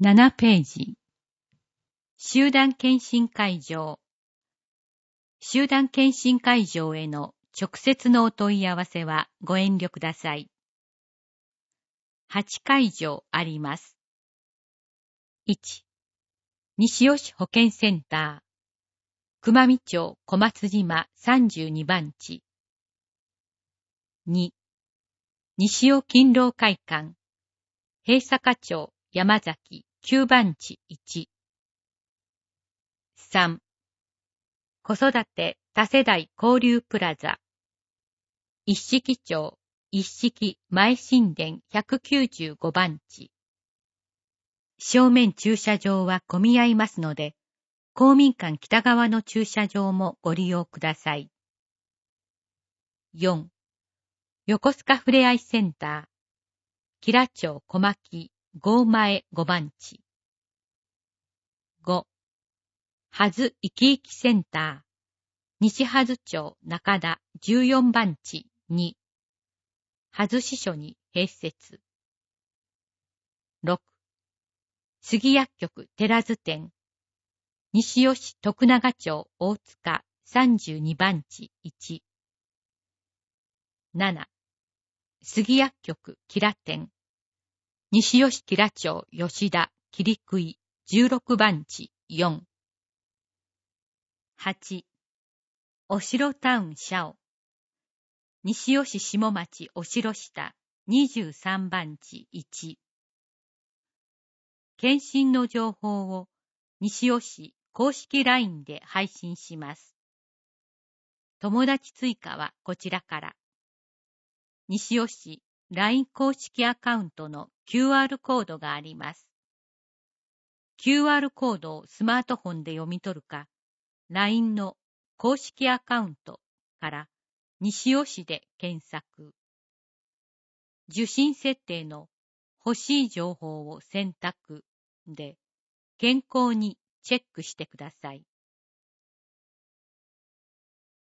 7ページ。集団検診会場。集団検診会場への直接のお問い合わせはご遠慮ください。8会場あります。1、西尾市保健センター、熊見町小松島32番地。2、西尾勤労会館、平坂町山崎9番地1。3、子育て多世代交流プラザ、一色町一色前新田195番地。正面駐車場は混み合いますので、公民館北側の駐車場もご利用ください。4、横須賀ふれあいセンター、吉良町小牧郷前5番地。5、はずいきいきセンター、西はず町中田14番地2、はず支所に併設。6、杉薬局寺津店、西尾市徳永町大塚32番地1。7、杉薬局吉良店、西尾市吉良町吉田切食い16番地4。8、お城タウンシャオ、西尾市下町お城下23番地1。検診の情報を西尾市公式 LINE で配信します。友達追加はこちらから。西尾市 LINE 公式アカウントの QR コードがあります。QR コードをスマートフォンで読み取るか、LINE の公式アカウントから西尾市で検索。受信設定の欲しい情報を選択で、健康にチェックしてください。